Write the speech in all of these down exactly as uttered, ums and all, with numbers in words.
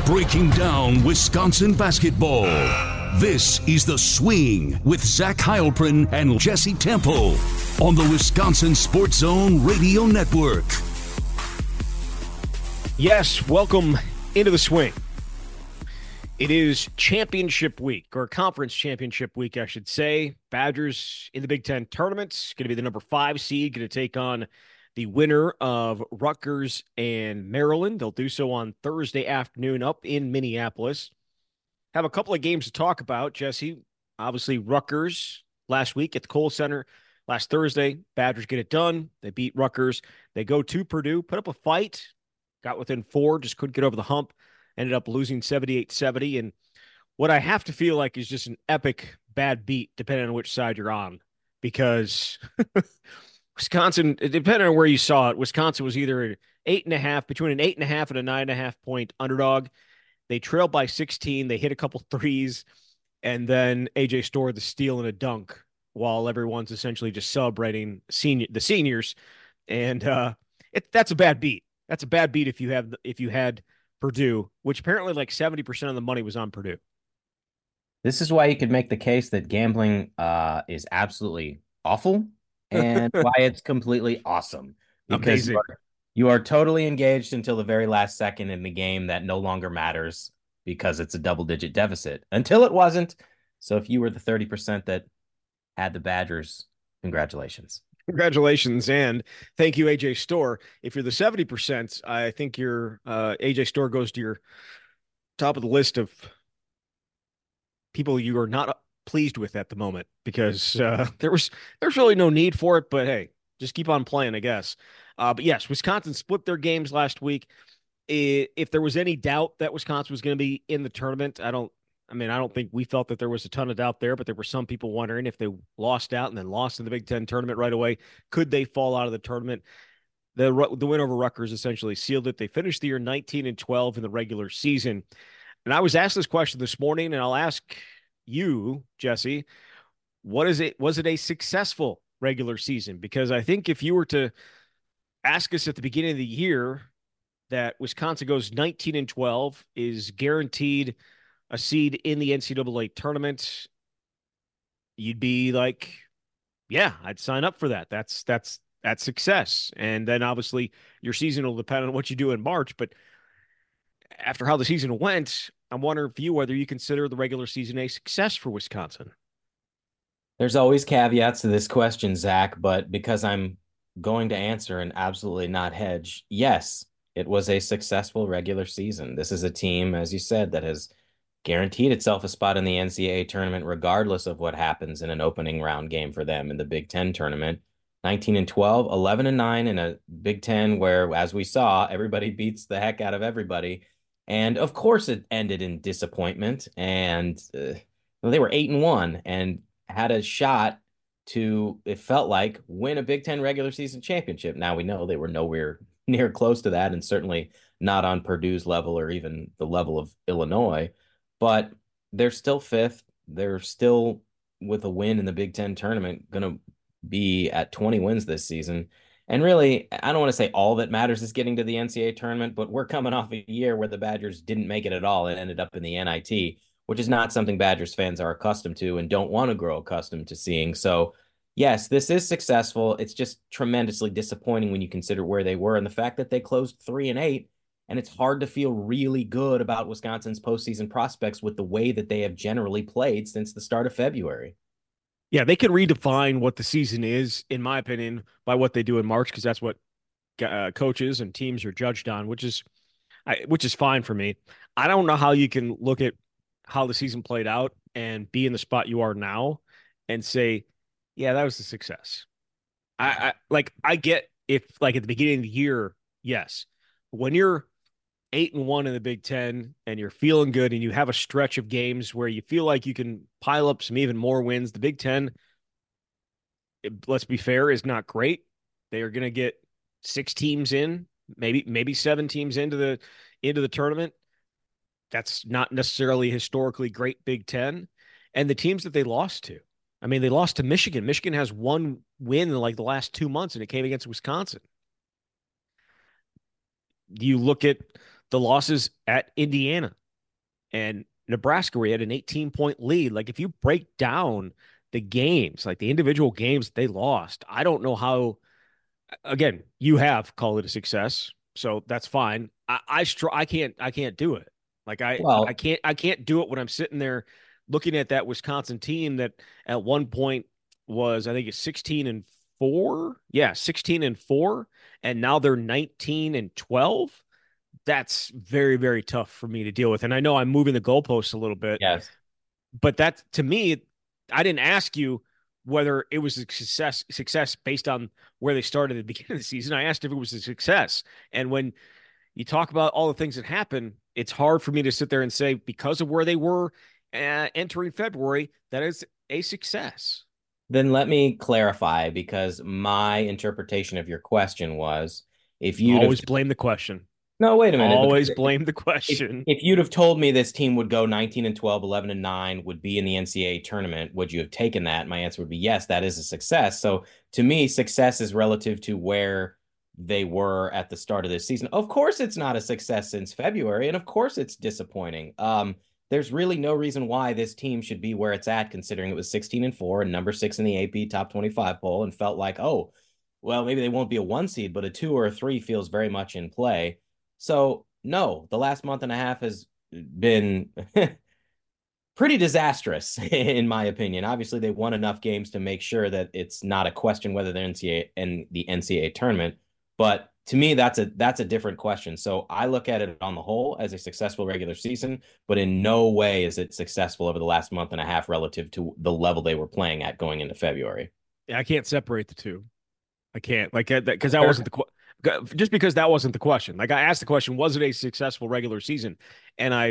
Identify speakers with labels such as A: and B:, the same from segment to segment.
A: Breaking down Wisconsin basketball. This is The Swing with Zach Heilprin and Jesse Temple on the Wisconsin Sports Zone Radio Network.
B: Yes, welcome into The Swing. It is championship week, or conference championship week, I should say. Badgers in the Big Ten tournament, going to be the number five seed, going to take on the winner of Rutgers and Maryland. They'll do so on Thursday afternoon up in Minneapolis. Have a couple of games to talk about, Jesse. Obviously, Rutgers last week at the Kohl Center. Last Thursday, Badgers get it done. They beat Rutgers. They go to Purdue, put up a fight, got within four, just couldn't get over the hump, ended up losing seventy-eight seventy. And what I have to feel like is just an epic bad beat, depending on which side you're on, because Wisconsin, depending on where you saw it, Wisconsin was either an eight and a half, between an eight and a half and a nine and a half point underdog. They trailed by sixteen. They hit a couple threes, and then A J Storr the steal and a dunk while everyone's essentially just celebrating senior the seniors. And uh, it, that's a bad beat. That's a bad beat if you have if you had Purdue, which apparently like seventy percent of the money was on Purdue.
C: This is why you could make the case that gambling uh, is absolutely awful and why it's completely awesome. Because you are, you are totally engaged until the very last second in the game that no longer matters because it's a double-digit deficit. Until it wasn't. So if you were the thirty percent that had the Badgers, congratulations.
B: Congratulations, and thank you, A J Storr. If you're the seventy percent, I think your uh, A J Storr goes to your top of the list of people you are not pleased with at the moment, because uh, there was there's really no need for it, but hey, just keep on playing, I guess. Uh, but yes, Wisconsin split their games last week. If there was any doubt that Wisconsin was going to be in the tournament, I don't I mean, I don't think we felt that there was a ton of doubt there, but there were some people wondering if they lost out and then lost in the Big Ten tournament right away, could they fall out of the tournament? The the win over Rutgers essentially sealed it. They finished the year nineteen and twelve in the regular season. And I was asked this question this morning, and I'll ask you, Jesse, what is it? Was it a successful regular season? Because I think if you were to ask us at the beginning of the year that Wisconsin goes nineteen and twelve, is guaranteed a seed in the N C double A tournament, you'd be like, yeah, I'd sign up for that. That's that's that's success. And then obviously your season will depend on what you do in March. But after how the season went, I'm wondering for you whether you consider the regular season a success for Wisconsin.
C: There's always caveats to this question, Zach, but because I'm going to answer and absolutely not hedge, yes, it was a successful regular season. This is a team, as you said, that has guaranteed itself a spot in the N C double A tournament, regardless of what happens in an opening round game for them in the Big Ten tournament. nineteen and twelve, eleven and nine in a Big Ten where, as we saw, everybody beats the heck out of everybody. And of course it ended in disappointment, and uh, well, they were eight and one and had a shot to, it felt like, win a Big Ten regular season championship. Now we know they were nowhere near close to that, and certainly not on Purdue's level or even the level of Illinois. But they're still fifth. They're still, with a win in the Big Ten tournament, going to be at twenty wins this season. And really, I don't want to say all that matters is getting to the N C double A tournament, but we're coming off a year where the Badgers didn't make it at all and ended up in the N I T, which is not something Badgers fans are accustomed to and don't want to grow accustomed to seeing. So, yes, this is successful. It's just tremendously disappointing when you consider where they were and the fact that they closed three and eight. And it's hard to feel really good about Wisconsin's postseason prospects with the way that they have generally played since the start of February.
B: Yeah, they can redefine what the season is, in my opinion, by what they do in March, because that's what uh, coaches and teams are judged on, which is I, which is fine for me. I don't know how you can look at how the season played out and be in the spot you are now and say, yeah, that was a success. I, I like I get if like at the beginning of the year, yes. When you're eight and one in the Big Ten and you're feeling good and you have a stretch of games where you feel like you can pile up some even more wins, the Big Ten, let's be fair, is not great. They are going to get six teams in, maybe maybe seven teams into the into the tournament. That's not necessarily historically great Big Ten. And the teams that they lost to, I mean, they lost to Michigan. Michigan has one win in like the last two months, and it came against Wisconsin. You look at the losses at Indiana and Nebraska, where he had an eighteen point lead. Like if you break down the games, like the individual games they lost, I don't know how. Again, you have called it a success, so that's fine. I I, str- I can't I can't do it. Like I I
C: Well,
B: can't I can't do it when I'm sitting there looking at that Wisconsin team that at one point was, I think it's sixteen and four. Yeah, sixteen and four, and now they're nineteen and twelve. That's very, very tough for me to deal with. And I know I'm moving the goalposts a little bit,
C: yes.
B: but that to me, I didn't ask you whether it was a success success based on where they started at the beginning of the season. I asked if it was a success. And when you talk about all the things that happen, it's hard for me to sit there and say, because of where they were uh, entering February, that is a success.
C: Then let me clarify, because my interpretation of your question was, if you'd have
B: Always blame the question.
C: no, wait a minute,
B: Always
C: because
B: blame the
C: if,
B: question.
C: if you'd have told me this team would go nineteen and twelve, eleven and nine, would be in the N C double A tournament, would you have taken that? My answer would be yes, that is a success. So to me, success is relative to where they were at the start of this season. Of course, it's not a success since February, and of course, it's disappointing. Um, there's really no reason why this team should be where it's at, considering it was sixteen and four and number six in the A P top twenty-five poll, and felt like, oh, well, maybe they won't be a one seed, but a two or a three feels very much in play. So no, the last month and a half has been pretty disastrous, in my opinion. Obviously, they won enough games to make sure that it's not a question whether they're N C double A and the N C double A tournament. But to me, that's a that's a different question. So I look at it on the whole as a successful regular season, but in no way is it successful over the last month and a half relative to the level they were playing at going into February.
B: Yeah, I can't separate the two. I can't like that because that wasn't the just because that wasn't the question. Like I asked the question, was it a successful regular season? And I,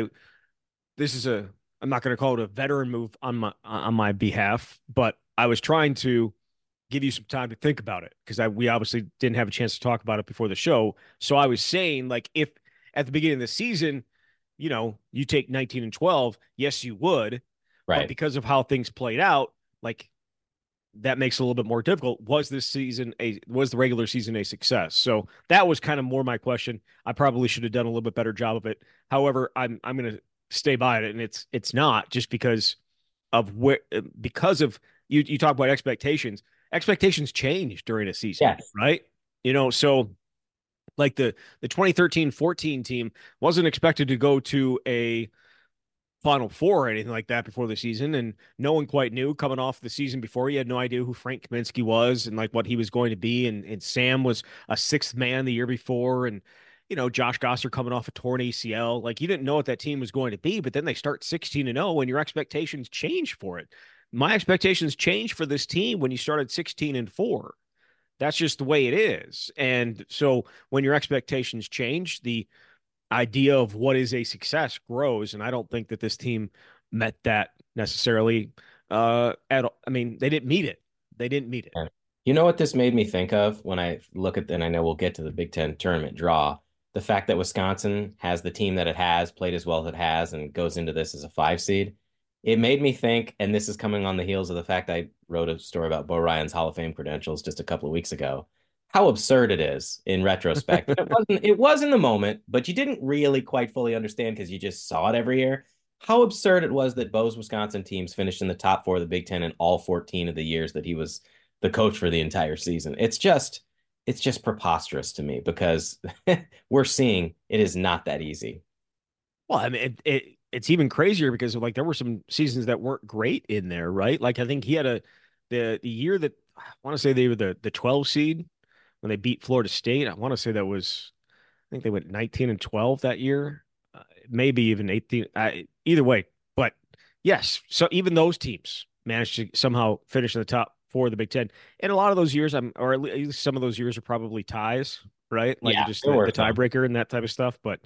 B: this is a, I'm not going to call it a veteran move on my on my behalf, but I was trying to give you some time to think about it because I we obviously didn't have a chance to talk about it before the show. So I was saying like if at the beginning of the season, you know, you take nineteen and twelve, yes, you would,
C: Right.
B: but because of how things played out, like that makes it a little bit more difficult. Was this season a was the regular season a success? So that was kind of more my question. I probably should have done a little bit better job of it. However, I'm I'm going to stay by it, and it's it's not just because of where because of you. You talk about expectations. Expectations change during a season,
C: Yes.
B: right? You know, so like the the twenty thirteen fourteen team wasn't expected to go to a Final Four or anything like that before the season, and no one quite knew coming off the season before. You had no idea who Frank Kaminsky was and like what he was going to be, and and Sam was a sixth man the year before, and you know Josh Gosser coming off a torn A C L. Like you didn't know what that team was going to be, but then they start sixteen and oh, and your expectations change for it. My expectations change for this team when you started sixteen and four. That's just the way it is, and so when your expectations change, the idea of what is a success grows. And I don't think that this team met that necessarily uh, at all. I mean, they didn't meet it. They didn't meet it.
C: You know what this made me think of when I look at, and I know we'll get to the Big Ten tournament draw, the fact that Wisconsin has the team that it has, played as well as it has, and goes into this as a five seed. It made me think, and this is coming on the heels of the fact I wrote a story about Bo Ryan's Hall of Fame credentials just a couple of weeks ago, how absurd it is in retrospect. it wasn't it was in the moment, but you didn't really quite fully understand because you just saw it every year. How absurd it was that Bo's Wisconsin teams finished in the top four of the Big Ten in all fourteen of the years that he was the coach for the entire season. It's just it's just preposterous to me because we're seeing it is not that easy.
B: Well, I mean, it, it it's even crazier because like there were some seasons that weren't great in there, right? Like I think he had a the the year that I want to say they were the the twelve seed when they beat Florida State. I want to say that was, I think they went nineteen and twelve that year, uh, maybe even eighteen. Uh, either way, but yes. So even those teams managed to somehow finish in the top four of the Big Ten. And a lot of those years, I'm, or at least some of those years are probably ties, right? Like
C: Yeah,
B: just
C: there
B: the,
C: were
B: the
C: some.
B: tiebreaker and that type of stuff. But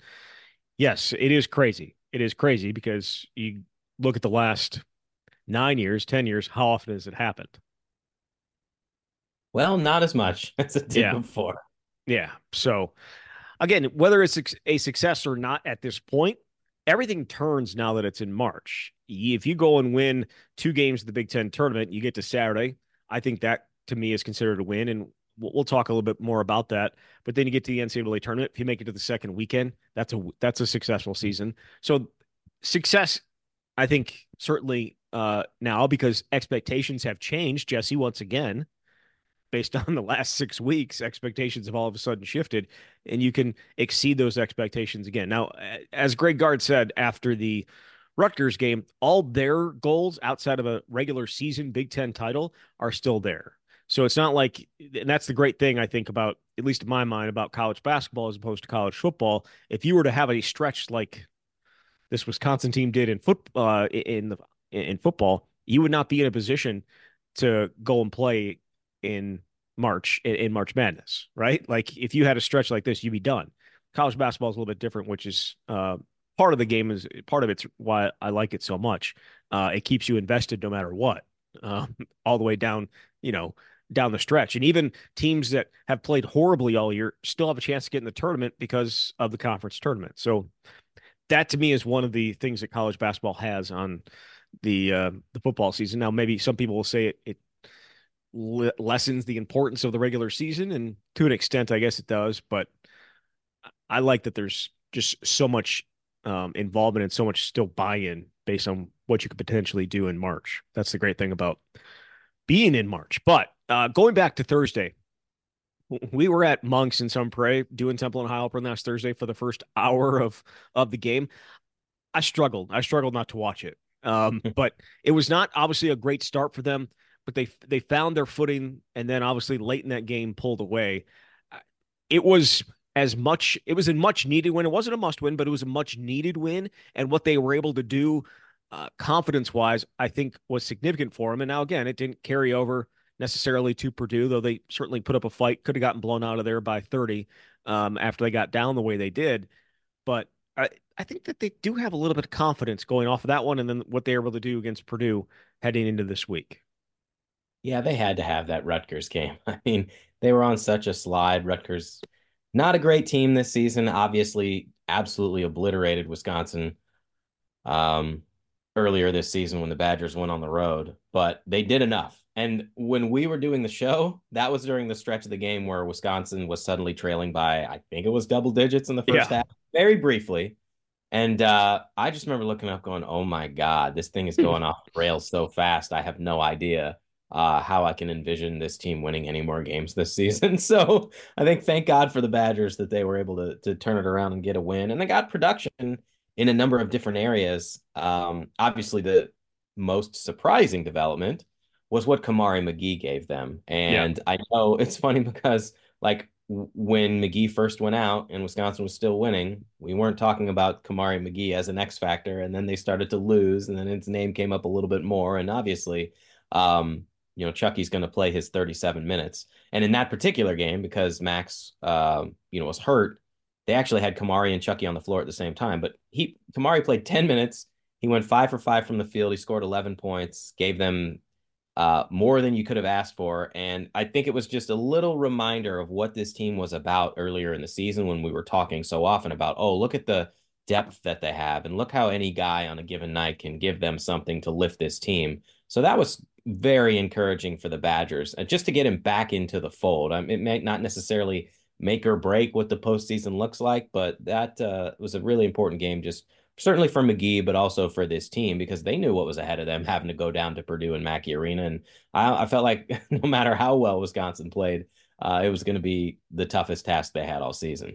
B: yes, it is crazy. It is crazy because you look at the last nine years, ten years, how often has it happened?
C: Well, not as much as it did
B: Yeah.
C: before.
B: Yeah. So again, whether it's a success or not at this point, everything turns now that it's in March. If you go and win two games of the Big Ten tournament, you get to Saturday. I think that to me is considered a win. And we'll, we'll talk a little bit more about that. But then you get to the N C double A tournament. If you make it to the second weekend, that's a that's a successful season. So success, I think, certainly uh, now because expectations have changed, Jesse, once again, based on the last six weeks, expectations have all of a sudden shifted, and you can exceed those expectations again. Now, as Greg Gard said after the Rutgers game, all their goals outside of a regular season Big Ten title are still there. So it's not like, and that's the great thing I think about, at least in my mind, about college basketball as opposed to college football. If you were to have a stretch like this Wisconsin team did in foot uh, in the in football, you would not be in a position to go and play in March in, in March Madness, right? Like if you had a stretch like this, you'd be done. College basketball is a little bit different, which is uh, part of the game is part of it's why I like it so much. Uh, it keeps you invested no matter what, um, all the way down, you know, down the stretch. And even teams that have played horribly all year still have a chance to get in the tournament because of the conference tournament. So that to me is one of the things that college basketball has on the uh, the football season. Now, maybe some people will say it, it le- lessens the importance of the regular season, and to an extent, I guess it does. But I like that there's just so much um, involvement and so much still buy-in based on what you could potentially do in March. That's the great thing about being in March. But uh, going back to Thursday, we were at Monk's in Sun Prairie doing Temple and Heilbronn last Thursday for the first hour of of the game. I struggled. I struggled not to watch it. Um, but it was not obviously a great start for them, but they they found their footing and then obviously late in that game pulled away. It was as much, it was a much needed win. It wasn't a must win, but it was a much needed win. And what they were able to do uh, confidence wise, I think was significant for them. And now, again, it didn't carry over necessarily to Purdue, though they certainly put up a fight, could have gotten blown out of there by thirty um, after they got down the way they did. But I, I think that they do have a little bit of confidence going off of that one and then what they were able to do against Purdue heading into this week.
C: Yeah, they had to have that Rutgers game. I mean, they were on such a slide. Rutgers, not a great team this season, obviously absolutely obliterated Wisconsin um, earlier this season when the Badgers went on the road, but they did enough. And when we were doing the show, that was during the stretch of the game where Wisconsin was suddenly trailing by, I think it was double digits in the first
B: Yeah.
C: half, very briefly. And uh, I just remember looking up going, oh my God, this thing is going off the rails so fast. I have no idea uh, how I can envision this team winning any more games this season. So I think thank God for the Badgers that they were able to, to turn it around and get a win. And they got production in a number of different areas. Um, obviously, the most surprising development was what Kamari McGee gave them. And yeah. I know it's funny because like when McGee first went out and Wisconsin was still winning, we weren't talking about Kamari McGee as an X factor. And then they started to lose and then his name came up a little bit more. And obviously, um, you know, Chucky's going to play his thirty-seven minutes. And in that particular game, because Max, uh, you know, was hurt, they actually had Kamari and Chucky on the floor at the same time. But he Kamari played ten minutes. He went five for five from the field. He scored eleven points, gave them uh, more than you could have asked for. And I think it was just a little reminder of what this team was about earlier in the season when we were talking so often about, oh, look at the depth that they have and look how any guy on a given night can give them something to lift this team. So that was very encouraging for the Badgers, and just to get him back into the fold. I mean, it might not necessarily make or break what the postseason looks like, but that uh, was a really important game, just certainly for McGee, but also for this team, because they knew what was ahead of them having to go down to Purdue and Mackey Arena. And I, I felt like no matter how well Wisconsin played, uh, it was going to be the toughest task they had all season.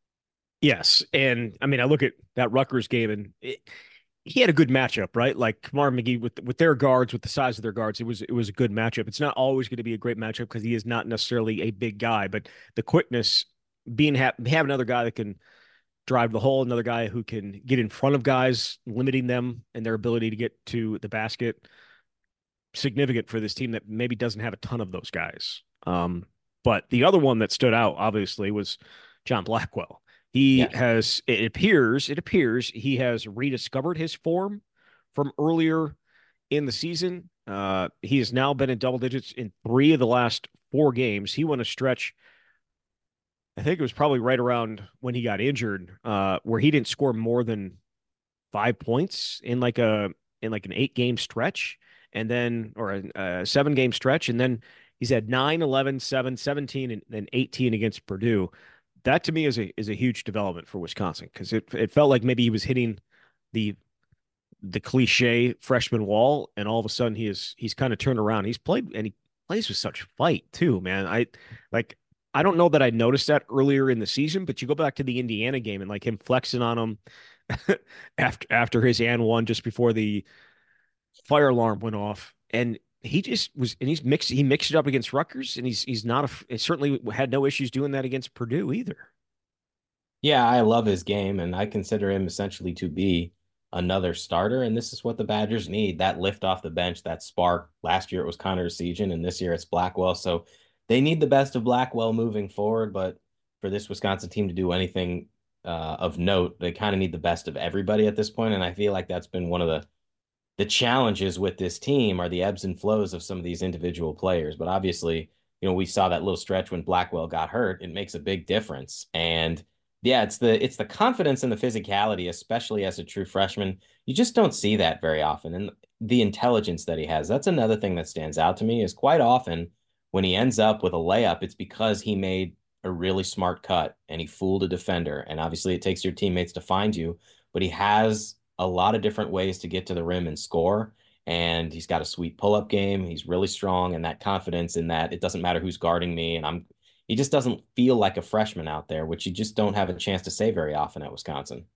B: Yes. And I mean, I look at that Rutgers game and it, he had a good matchup, right? Like Kamar McGee with with their guards, with the size of their guards, it was it was a good matchup. It's not always going to be a great matchup because he is not necessarily a big guy, but the quickness, being ha- have another guy that can drive the hole, another guy who can get in front of guys, limiting them and their ability to get to the basket, significant for this team that maybe doesn't have a ton of those guys. Um, but the other one that stood out, obviously, was John Blackwell. He yeah. has, it appears, it appears he has rediscovered his form from earlier in the season. Uh, he has now been in double digits in three of the last four games. He went a stretch, I think it was probably right around when he got injured, uh, where he didn't score more than five points in like a in like an eight game stretch, and then or a, a seven game stretch, and then He's had nine, eleven, seven, seventeen, and, and eighteen against Purdue. That to me is a is a huge development for Wisconsin because it it felt like maybe he was hitting the the cliche freshman wall, and all of a sudden he is he's kind of turned around. He's played and he plays with such fight too, man. I like I don't know that I noticed that earlier in the season, but you go back to the Indiana game and like him flexing on him after after his and one just before the fire alarm went off, and he just was and he's mixed he mixed it up against Rutgers, and he's he's not a certainly had no issues doing that against Purdue either.
C: Yeah, I love his game, and I consider him essentially to be another starter. And this is what the Badgers need, that lift off the bench, that spark. Last year it was Connor Essegian, and this year it's Blackwell. So they need the best of Blackwell moving forward. But for this Wisconsin team to do anything uh, of note, they kind of need the best of everybody at this point. And I feel like that's been one of the the challenges with this team are the ebbs and flows of some of these individual players. But obviously, you know, we saw that little stretch when Blackwell got hurt. It makes a big difference. And yeah, it's the it's the confidence and the physicality, especially as a true freshman. You just don't see that very often. And the intelligence that he has. That's another thing that stands out to me is quite often when he ends up with a layup, it's because he made a really smart cut and he fooled a defender. And obviously it takes your teammates to find you, but he has a lot of different ways to get to the rim and score. And he's got a sweet pull-up game. He's really strong, and that confidence in that it doesn't matter who's guarding me. And I'm he just doesn't feel like a freshman out there, which you just don't have a chance to say very often at Wisconsin.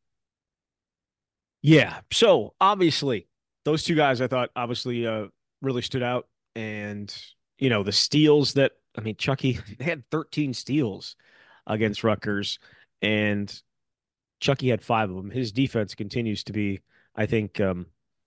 B: Yeah. So obviously, those two guys I thought obviously uh, really stood out. And, you know, the steals that, I mean, Chucky, they had thirteen steals against Rutgers, and Chucky had five of them. His defense continues to be, I think, um,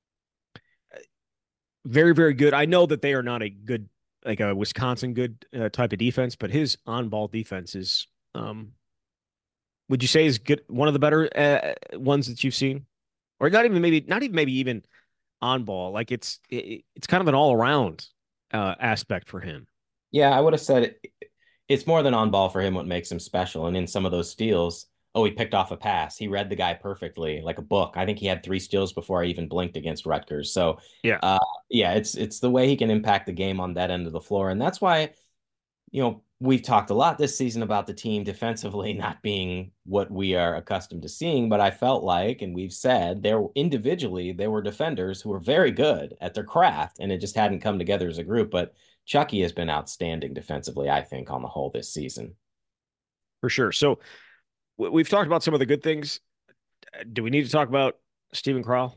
B: very, very good. I know that they are not a good, like a Wisconsin good uh, type of defense, but his on ball defense is, um, would you say, is good, one of the better uh, ones that you've seen? Or not even maybe, not even maybe even on ball. Like it's it, it's kind of an all around uh, aspect for him.
C: Yeah, I would have said it, it's more than on ball for him what makes him special. And in some of those steals, oh, he picked off a pass. He read the guy perfectly, like a book. I think he had three steals before I even blinked against Rutgers. So,
B: Yeah,
C: uh, yeah, it's it's the way he can impact the game on that end of the floor, and that's why, you know, we've talked a lot this season about the team defensively not being what we are accustomed to seeing. But I felt like, and we've said, there individually there were defenders who were very good at their craft, and it just hadn't come together as a group. But Chucky has been outstanding defensively, I think, on the whole this season.
B: for sure. So we've talked about some of the good things. Do we need to talk about Stephen Crowell?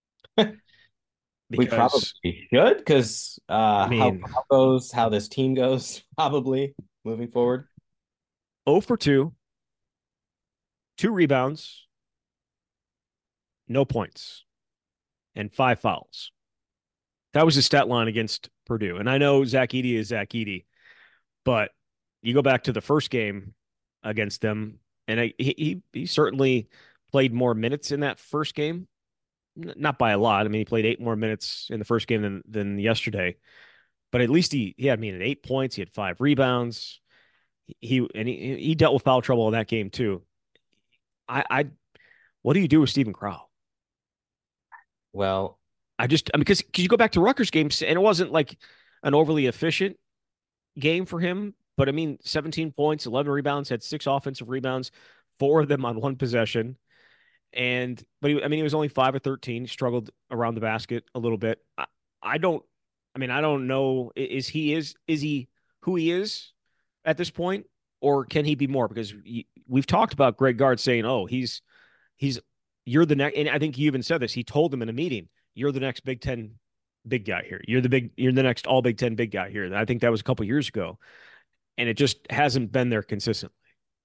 C: We probably
B: Because
C: should, because
B: I
C: uh, how,
B: mean,
C: how goes how this team goes probably moving forward.
B: zero for two, two rebounds, no points, and five fouls. That was his stat line against Purdue. And I know Zach Edey is Zach Edey, but you go back to the first game against them, and I, he, he he certainly played more minutes in that first game. Not by a lot. I mean, he played eight more minutes in the first game than than yesterday, but at least he he had I mean, eight points. He had five rebounds. He and he he dealt with foul trouble in that game too. I I what do you do with Stephen Crowell?
C: Well,
B: I just I mean, because you go back to Rutgers games and it wasn't like an overly efficient game for him, but I mean, seventeen points, eleven rebounds, had six offensive rebounds, four of them on one possession. And but he, I mean, he was only five or thirteen. He struggled around the basket a little bit. I, I don't. I mean, I don't know. Is he is is he who he is at this point, or can he be more? Because he, we've talked about Greg Gard saying, "Oh, he's he's you're the next." And I think he even said this. He told him in a meeting, "You're the next Big Ten big guy here. You're the big. You're the next All Big Ten big guy here." And I think that was a couple years ago, and it just hasn't been there consistently.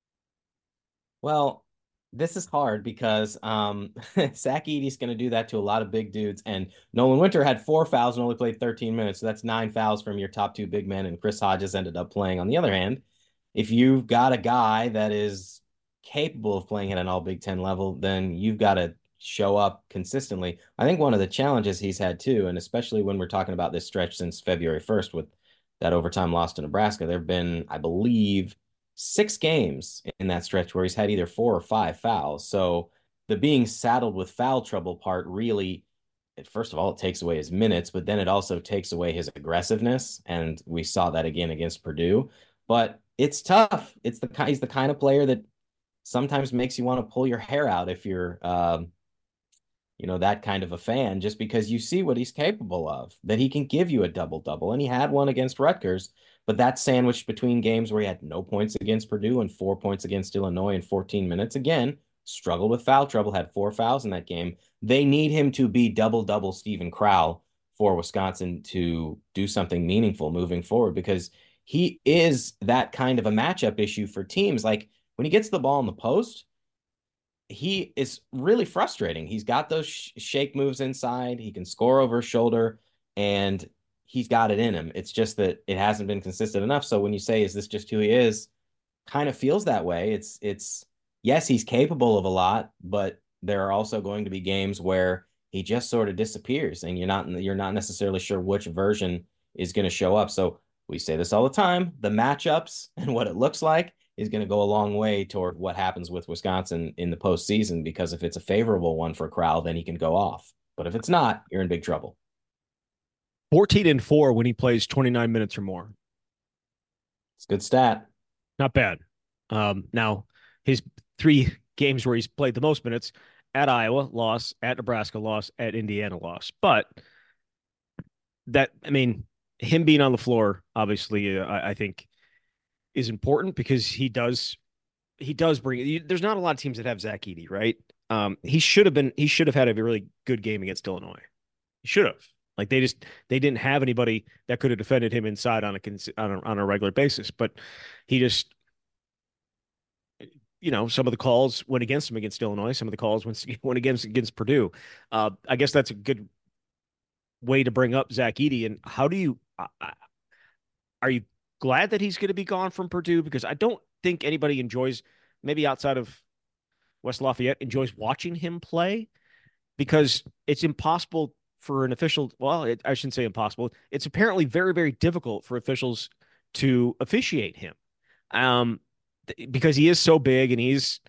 C: well, this is hard because um, Zach Edey's going to do that to a lot of big dudes, and Nolan Winter had four fouls and only played thirteen minutes, so that's nine fouls from your top two big men, and Chris Hodges ended up playing. On the other hand, if you've got a guy that is capable of playing at an All Big Ten level, then you've got to show up consistently. I think one of the challenges he's had too, and especially when we're talking about this stretch since February first with that overtime loss to Nebraska, there have been, I believe, six games in that stretch where he's had either four or five fouls. So the being saddled with foul trouble part really first of all, it takes away his minutes, but then it also takes away his aggressiveness. And we saw that again against Purdue. But it's tough. It's the he's the kind of player that sometimes makes you want to pull your hair out if you're um, you know, that kind of a fan, just because you see what he's capable of, that he can give you a double double. And he had one against Rutgers, but that sandwiched between games where he had no points against Purdue and four points against Illinois in fourteen minutes. Again, struggled with foul trouble, had four fouls in that game. They need him to be double double Steven Crowl for Wisconsin to do something meaningful moving forward, because he is that kind of a matchup issue for teams. Like when he gets the ball in the post, he is really frustrating. He's got those sh- shake moves inside. He can score over his shoulder, and he's got it in him. It's just that it hasn't been consistent enough. So when you say, is this just who he is? Kind of feels that way. It's, it's, yes, he's capable of a lot, but there are also going to be games where he just sort of disappears and you're not, you're not necessarily sure which version is going to show up. So we say this all the time, the matchups and what it looks like is going to go a long way toward what happens with Wisconsin in the postseason, because if it's a favorable one for Crowl, then he can go off. But if it's not, you're in big trouble.
B: fourteen and four when he plays twenty-nine minutes or more.
C: It's a good stat.
B: Not bad. Um, now, his three games where he's played the most minutes: at Iowa, loss; at Nebraska, loss; at Indiana, loss. But that, I mean, him being on the floor, obviously, uh, I, I think is important, because he does he does bring. There's not a lot of teams that have Zach Edey, right? Um, he should have been. He should have had a really good game against Illinois. He should have. Like they just they didn't have anybody that could have defended him inside on a on a, on a regular basis. But he just, you know, some of the calls went against him against Illinois. Some of the calls went went against against Purdue. Uh, I guess that's a good way to bring up Zach Edey. And how do you uh, are you glad that he's going to be gone from Purdue? Because I don't think anybody enjoys, maybe outside of West Lafayette, enjoys watching him play, because it's impossible for an official. Well, it, I shouldn't say impossible. It's apparently very, very difficult for officials to officiate him, um, th- because he is so big and he's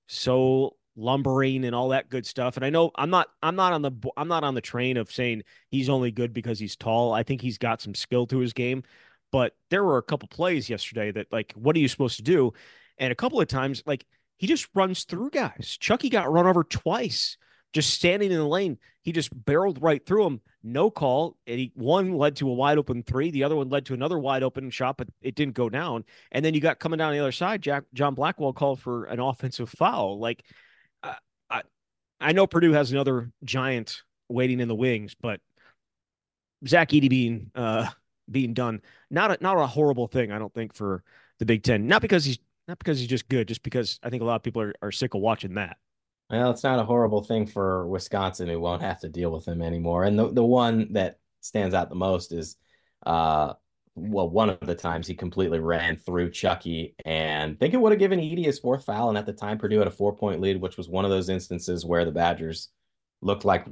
B: so lumbering and all that good stuff. And I know I'm not, I'm not on the, I'm not on the train of saying he's only good because he's tall. I think he's got some skill to his game, but there were a couple plays yesterday that, like, what are you supposed to do? And a couple of times, like, he just runs through guys. Chucky got run over twice just standing in the lane. He just barreled right through him. No call. And he, one led to a wide open three. The other one led to another wide open shot, but it didn't go down. And then you got coming down the other side, Jack, John Blackwell called for an offensive foul. Like, uh, I, I know Purdue has another giant waiting in the wings, but Zach Edey being uh, being done, not a, not a horrible thing, I don't think, for the Big Ten. Not because he's not because he's just good, just because I think a lot of people are, are sick of watching that.
C: Well, it's not a horrible thing for Wisconsin, who won't have to deal with him anymore. And the, the one that stands out the most is, uh, well, one of the times he completely ran through Chucky, and I think it would have given Edey his fourth foul. And at the time, Purdue had a four point lead, which was one of those instances where the Badgers looked like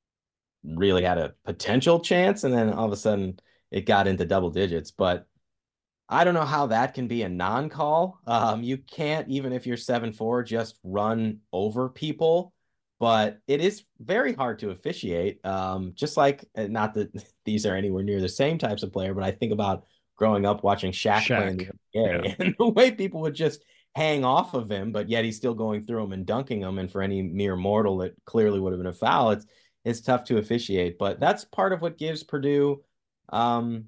C: really had a potential chance. And then all of a sudden it got into double digits. But I don't know how that can be a non-call. Um, you can't, even if you're seven four, just run over people. But it is very hard to officiate. Um, just like, not that these are anywhere near the same types of player, but I think about growing up watching Shaq,
B: Shaq.
C: play in the N B A, yeah. And the way people would just hang off of him, but yet he's still going through them and dunking them. And for any mere mortal, that clearly would have been a foul. It's it's tough to officiate, but that's part of what gives Purdue um,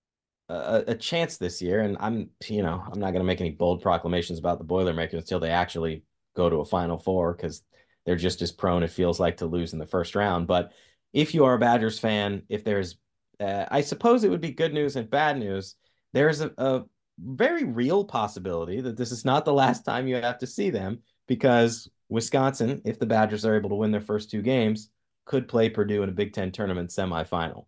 C: a, a chance this year. And I'm, you know, I'm not going to make any bold proclamations about the Boilermakers until they actually go to a Final Four, because they're just as prone, it feels like, to lose in the first round. But if you are a Badgers fan, if there's, uh, I suppose it would be good news and bad news. There's a, a very real possibility that this is not the last time you have to see them, because Wisconsin, if the Badgers are able to win their first two games, could play Purdue in a Big Ten tournament semifinal.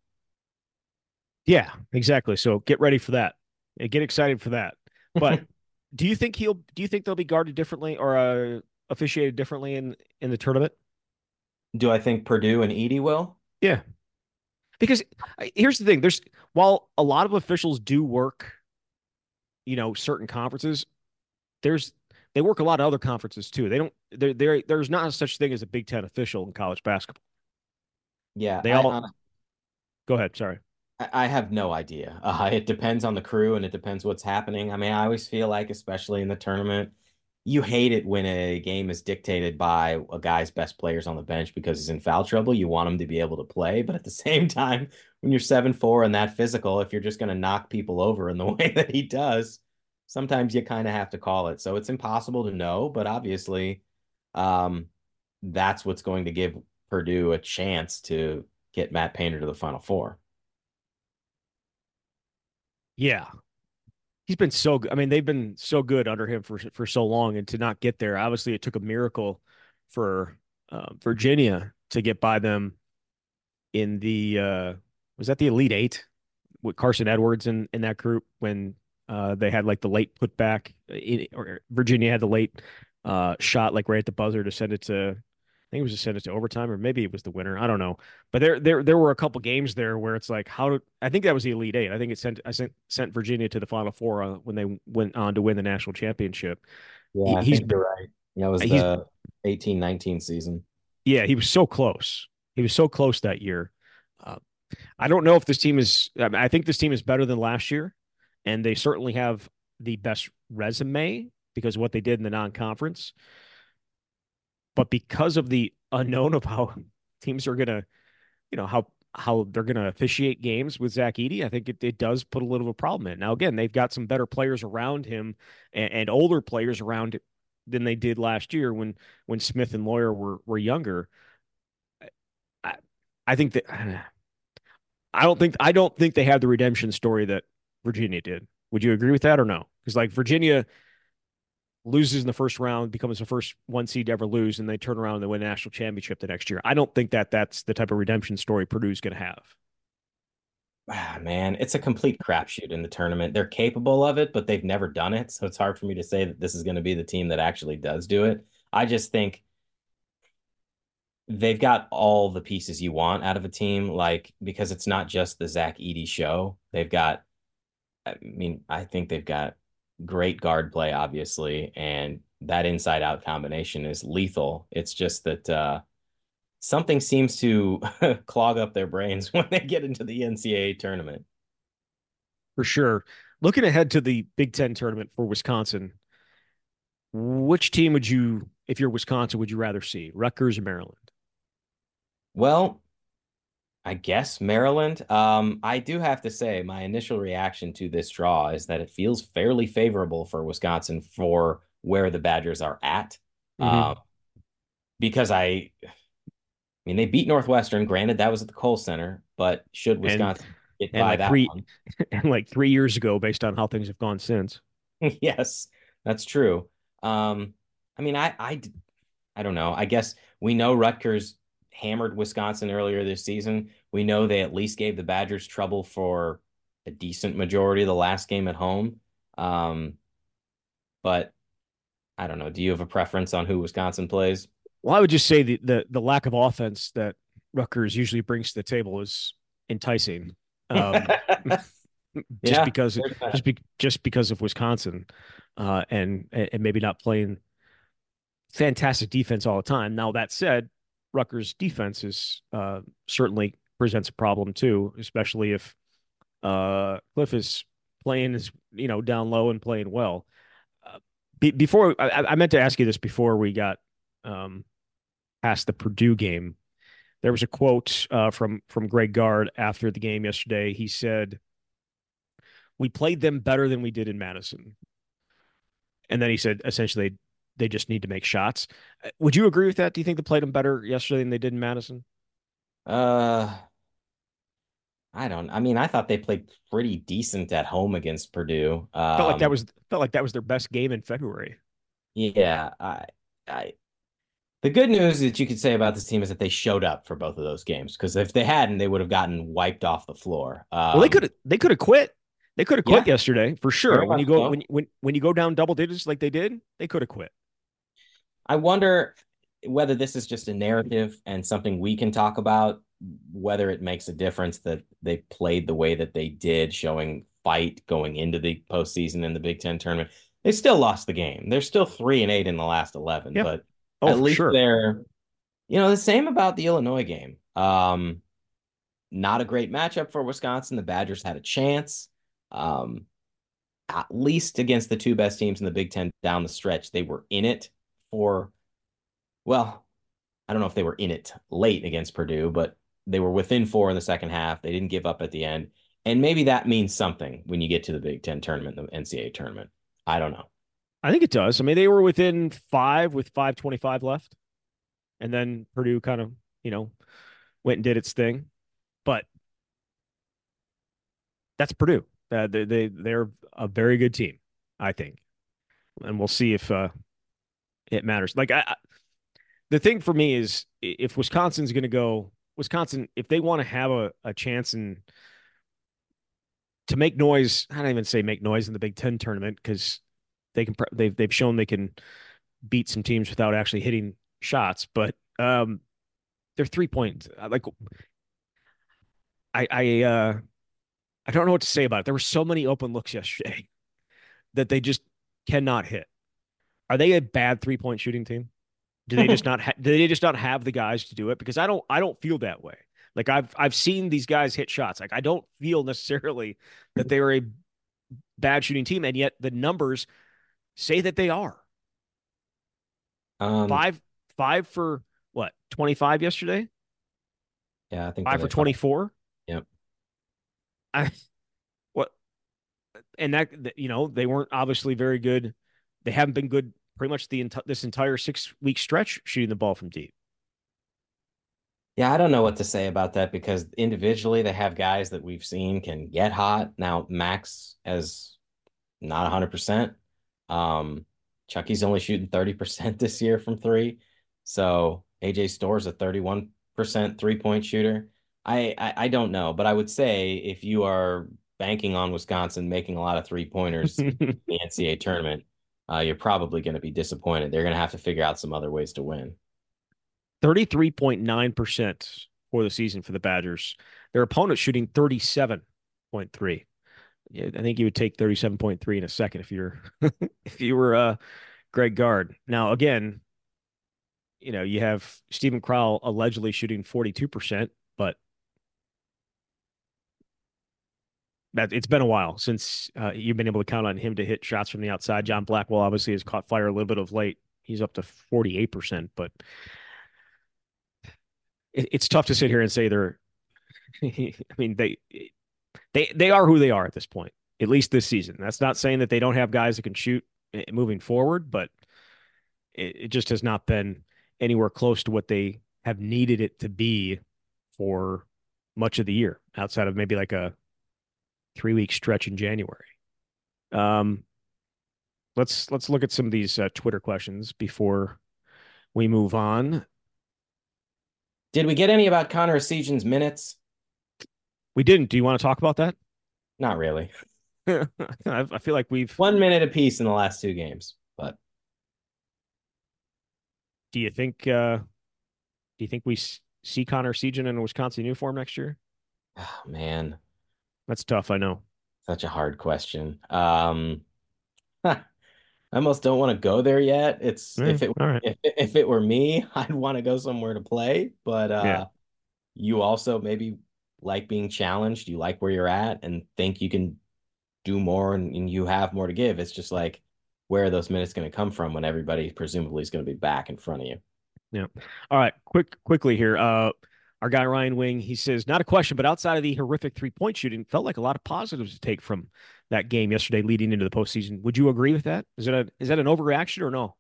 B: Yeah, exactly. So get ready for that. Get excited for that. But do you think he'll? Do you think they'll be guarded differently or uh, officiated differently in in the tournament?
C: Do I think Purdue and Edey will?
B: Yeah, because here's the thing: there's while a lot of officials do work, you know, certain conferences, there's they work a lot of other conferences too. They don't. There, there, there's not such thing as a Big Ten official in college basketball.
C: Yeah,
B: They
C: I
B: all
C: hon-
B: go ahead. Sorry.
C: I I have no idea. Uh, it depends on the crew and it depends what's happening. I mean, I always feel like, especially in the tournament, you hate it when a game is dictated by a guy's best players on the bench because he's in foul trouble. You want him to be able to play, but at the same time, when you're seven four and that physical, if you're just going to knock people over in the way that he does, sometimes you kind of have to call it. So it's impossible to know, but obviously, um, that's what's going to give Purdue a chance to get Matt Painter to the Final Four.
B: Yeah, he's been so good. I mean, they've been so good under him for for so long, and to not get there, obviously, it took a miracle for uh, Virginia to get by them in the uh, was that the Elite Eight with Carson Edwards in in that group when uh, they had like the late putback, in, or Virginia had the late uh, shot like right at the buzzer to send it to. I think it was to send it to overtime, or maybe it was the winner. I don't know, but there there there were a couple games there where it's like how did I think that was the Elite Eight. I think it sent I sent sent Virginia to the Final Four uh, when they went on to win the national championship.
C: Yeah,
B: He,
C: I
B: he's
C: think you're right. That was
B: he's
C: the eighteen nineteen season.
B: yeah, he was so close. He was so close that year. Uh, I don't know if this team is. I, mean, I think this team is better than last year, and they certainly have the best resume because of what they did in the non-conference. But because of the unknown of how teams are gonna, you know, how how they're gonna officiate games with Zach Edey, I think it, it does put a little of a problem in. Now, again, they've got some better players around him and, and older players around than they did last year when when Smith and Lawyer were were younger. I, I think that I don't think I don't think they have the redemption story that Virginia did. Would you agree with that or no? Because like Virginia loses in the first round, becomes the first one seed to ever lose, and they turn around and they win a national championship the next year. I don't think that that's the type of redemption story Purdue's going to have.
C: Ah, man, it's a complete crapshoot in the tournament. They're capable of it, but they've never done it. So it's hard for me to say that this is going to be the team that actually does do it. I just think they've got all the pieces you want out of a team, like because it's not just the Zach Edey show. They've got, I mean, I think they've got great guard play, obviously, and that inside out combination is lethal. It's just that uh, something seems to clog up their brains when they get into the N C double A tournament.
B: For sure. Looking ahead to the Big Ten tournament for Wisconsin, which team would you, if you're Wisconsin, would you rather see? Rutgers or Maryland?
C: Well, I guess Maryland. Um, I do have to say, my initial reaction to this draw is that it feels fairly favorable for Wisconsin for where the Badgers are at.
B: Mm-hmm.
C: Um, because I, I mean, they beat Northwestern. Granted, that was at the Kohl Center, but should
B: And
C: Wisconsin get
B: and
C: by
B: like
C: that
B: three
C: one?
B: and like three years ago, based on how things have gone since.
C: Yes, that's true. Um, I mean, I, I, I don't know. I guess we know Rutgers hammered Wisconsin earlier this season. We know they at least gave the Badgers trouble for a decent majority of the last game at home. Um, but I don't know. Do you have a preference on who Wisconsin plays?
B: Well, I would just say the the, the lack of offense that Rutgers usually brings to the table is enticing. Um, just
C: Yeah,
B: because
C: there's that.
B: just be, just because of Wisconsin, uh, and and maybe not playing fantastic defense all the time. Now that said, Rutgers defense is uh, certainly presents a problem too, especially if uh, Cliff is playing is you know down low and playing well. Uh, be, before I, I meant to ask you this before we got um, past the Purdue game. There was a quote uh, from from Greg Gard after the game yesterday. He said, "We played them better than we did in Madison," and then he said, essentially, they just need to make shots. Uh, Would you agree with that? Do you think they played them better yesterday than they did in Madison?
C: Uh, I don't. I mean, I thought they played pretty decent at home against Purdue.
B: Felt like that
C: Um,
B: was felt like that was their best game in February.
C: yeah, I, I The good news that you could say about this team is that they showed up for both of those games because if they hadn't, they would have gotten wiped off the floor.
B: Well, they
C: Um,
B: could they could have quit. They could have quit
C: yeah,
B: yesterday for sure.
C: very
B: When
C: much
B: you go
C: so.
B: when when when you go down double digits like they did, they could have quit.
C: I wonder whether this is just a narrative and something we can talk about, whether it makes a difference that they played the way that they did, showing fight going into the postseason in the Big Ten tournament. They still lost the game. They're still three and eight in the last eleven,
B: Yeah.
C: but
B: Oh,
C: at
B: for
C: least
B: sure.
C: they're, you know, the same about the Illinois game. Um, not a great matchup for Wisconsin. The Badgers had a chance. Um, at least against the two best teams in the Big Ten down the stretch, they were in it for, well, I don't know if they were in it late against Purdue, but they were within four in the second half. They didn't give up at the end. And maybe that means something when you get to the Big Ten tournament, the N C double A tournament. I don't know.
B: I think it does. I mean, they were within five with five twenty-five left. And then Purdue kind of, you know, went and did its thing. But that's Purdue. Uh, they, they, they're a very good team, I think. And we'll see if uh, it matters. Like, I, I, the thing for me is if Wisconsin's going to go, Wisconsin, if they want to have a, a chance and to make noise, I don't even say make noise in the Big Ten tournament because they can, they've, they've shown they can beat some teams without actually hitting shots. But um, they're three point. Like, I, I, uh, I don't know what to say about it. There were so many open looks yesterday that they just cannot hit. Are they a bad three point shooting team? Do they just not ha- do they just not have the guys to do it? Because I don't I don't feel that way. Like I've I've seen these guys hit shots. Like I don't feel necessarily that they are a bad shooting team, and yet the numbers say that they are.
C: Um,
B: Five five for what? twenty-five yesterday?
C: yeah, I think
B: Five for twenty-four?
C: Yep.
B: I what and that you know, they weren't obviously very good. They haven't been good pretty much the enti- this entire six week stretch shooting the ball from deep.
C: Yeah, I don't know what to say about that because individually they have guys that we've seen can get hot. Now Max has not one hundred percent. Um, Chucky's only shooting thirty percent this year from three. So A J Store's a thirty-one percent three-point shooter. I, I I don't know, but I would say if you are banking on Wisconsin making a lot of three-pointers in the N C double A tournament, uh, you're probably going to be disappointed. They're going to have to figure out some other ways to win.
B: thirty-three point nine percent for the season for the Badgers. Their opponent shooting thirty-seven point three. Yeah, I think you would take thirty-seven point three in a second if you're if you were uh, Greg Gard. Now, again, you know, you have Stephen Crowell allegedly shooting forty-two percent, but that it's been a while since uh, you've been able to count on him to hit shots from the outside. John Blackwell obviously has caught fire a little bit of late. He's up to forty-eight percent, but it, it's tough to sit here and say they're I mean, they they they are who they are at this point, at least this season. That's not saying that they don't have guys that can shoot moving forward, but it, it just has not been anywhere close to what they have needed it to be for much of the year, outside of maybe like a three week stretch in January. Um, let's let's look at some of these uh, Twitter questions before we move on.
C: Did we get any about Connor Essegian's minutes?
B: We didn't. Do you want to talk about that?
C: Not really.
B: I feel like we've
C: one minute apiece in the last two games. But
B: do you think uh, do you think we see Connor Essegian in a Wisconsin uniform next year?
C: Oh, man,
B: that's tough. I know.
C: Such a hard question. Um, I almost don't want to go there yet. It's mm, if it
B: all right.
C: if, if it were me, I'd want to go somewhere to play. But uh, yeah. You also maybe like being challenged. You like where you're at and think you can do more and, and you have more to give. It's just like, where are those minutes going to come from when everybody presumably is going to be back in front of you?
B: Yeah. All right. Quick, quickly here. Uh, our guy Ryan Wing, he says, not a question, but outside of the horrific three-point shooting, felt like a lot of positives to take from that game yesterday leading into the postseason. Would you agree with that? Is it a is that an overreaction or no?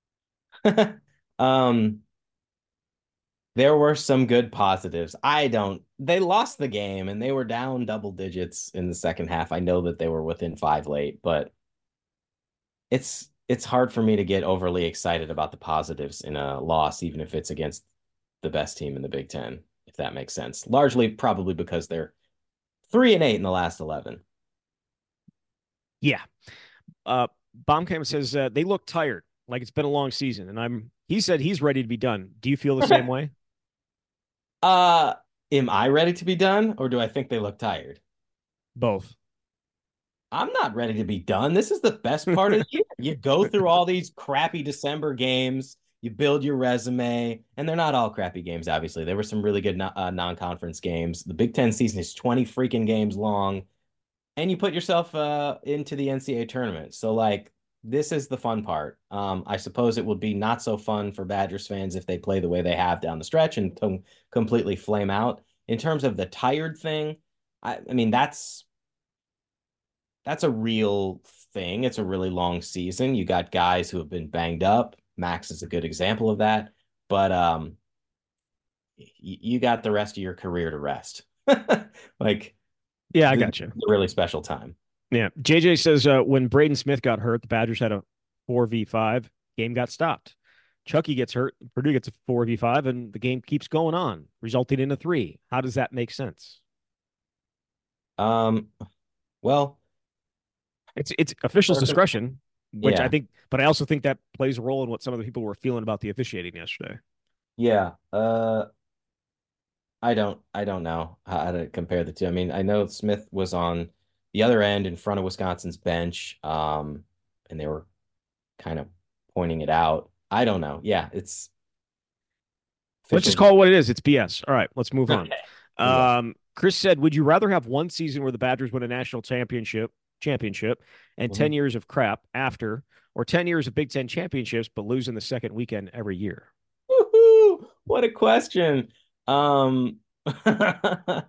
C: um, there were some good positives. I don't. They lost the game and they were down double digits in the second half. I know that they were within five late, but it's it's hard for me to get overly excited about the positives in a loss, even if it's against the best team in the Big Ten, if that makes sense. Largely probably because they're three and eight in the last eleven.
B: Yeah. Uh, Baumkamp says uh, they look tired, like it's been a long season, and I'm. He said he's ready to be done. Do you feel the same way?
C: Uh, am I ready to be done, or do I think they look tired?
B: Both.
C: I'm not ready to be done. This is the best part of the year. You go through all these crappy December games. You build your resume, and they're not all crappy games, obviously. There were some really good uh, non-conference games. The Big Ten season is twenty freaking games long, and you put yourself uh, into the N C double A tournament. So, like, this is the fun part. Um, I suppose it would be not so fun for Badgers fans if they play the way they have down the stretch and to completely flame out. In terms of the tired thing, I, I mean, that's that's a real thing. It's a really long season. You got guys who have been banged up. Max is a good example of that. But um, you got the rest of your career to rest. Like,
B: yeah, I got you.
C: A really special time.
B: Yeah. J J says uh, when Braden Smith got hurt, the Badgers had a four v five. Game got stopped. Chucky gets hurt. Purdue gets a four v five, and the game keeps going on, resulting in a three. How does that make sense?
C: Um, well,
B: it's it's officials' discretion, which
C: yeah.
B: I think, but I also think that plays a role in what some of the people were feeling about the officiating yesterday.
C: Yeah. Uh, I don't, I don't know how to compare the two. I mean, I know Smith was on the other end in front of Wisconsin's bench, um, and they were kind of pointing it out. I don't know. Yeah, it's.
B: Let's just call it what it is. It's B S. All right, let's move on.
C: Okay.
B: Um, Chris said, "Would you rather have one season where the Badgers win a national championship, championship, and mm-hmm. ten years of crap after, or ten years of Big Ten championships but lose in the second weekend every year?"
C: Woo-hoo! What a question. Um, I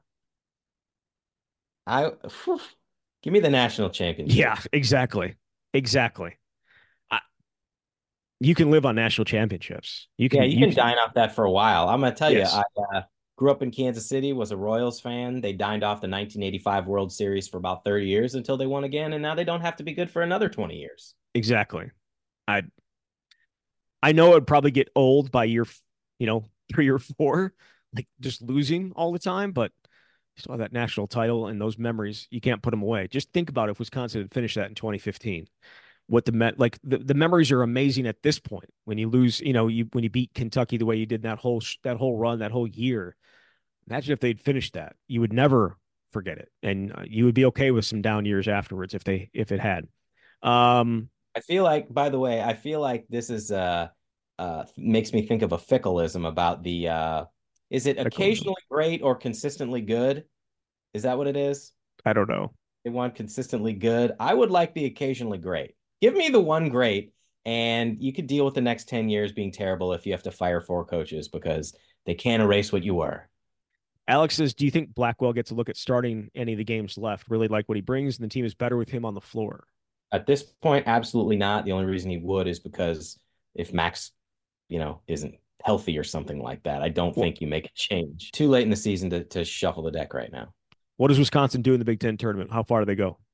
C: whew, give me the national championship.
B: Yeah, exactly, exactly. I, you can live on national championships. You can.
C: Yeah, you, you can, can dine off that for a while. I'm gonna tell yes. you, I uh, grew up in Kansas City, was a Royals fan. They dined off the nineteen eighty-five World Series for about thirty years until they won again, and now they don't have to be good for another twenty years.
B: Exactly. I I know it'd probably get old by year, you know, three or four, like just losing all the time, but you still have that national title and those memories. You can't put them away. Just think about if Wisconsin had finished that in twenty fifteen. What the Met, like the, the memories are amazing at this point. When you lose, you know, you when you beat Kentucky the way you did that whole that whole run, that whole year. Imagine if they'd finished that. You would never forget it, and uh, you would be okay with some down years afterwards if they if it had. Um,
C: I feel like, by the way, I feel like this is uh uh makes me think of a fickleism about the uh is it occasionally great or consistently good? Is that what it is?
B: I don't know.
C: They want consistently good. I would like the occasionally great. Give me the one great, and you could deal with the next ten years being terrible if you have to fire four coaches because they can't erase what you were.
B: Alex says, do you think Blackwell gets a look at starting any of the games left? Really like what he brings, and the team is better with him on the floor?
C: At this point, absolutely not. The only reason he would is because if Max, you know, isn't healthy or something like that, I don't well, think you make a change. Too late in the season to, to shuffle the deck right now.
B: What does Wisconsin do in the Big Ten tournament? How far do they go?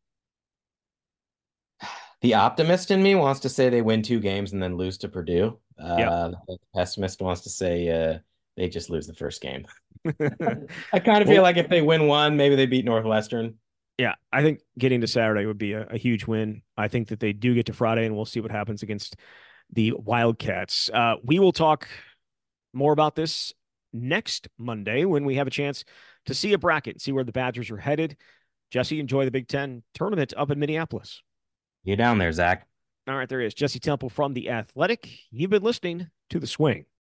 C: The optimist in me wants to say they win two games and then lose to Purdue. Uh, yep. The pessimist wants to say uh, they just lose the first game. I kind of feel well, like if they win one, maybe they beat Northwestern.
B: Yeah, I think getting to Saturday would be a, a huge win. I think that they do get to Friday, and we'll see what happens against the Wildcats. Uh, we will talk more about this next Monday when we have a chance to see a bracket and see where the Badgers are headed. Jesse, enjoy the Big Ten tournament up in Minneapolis.
C: You're down there, Zach.
B: All right, there is Jesse Temple from The Athletic. You've been listening to The Swing.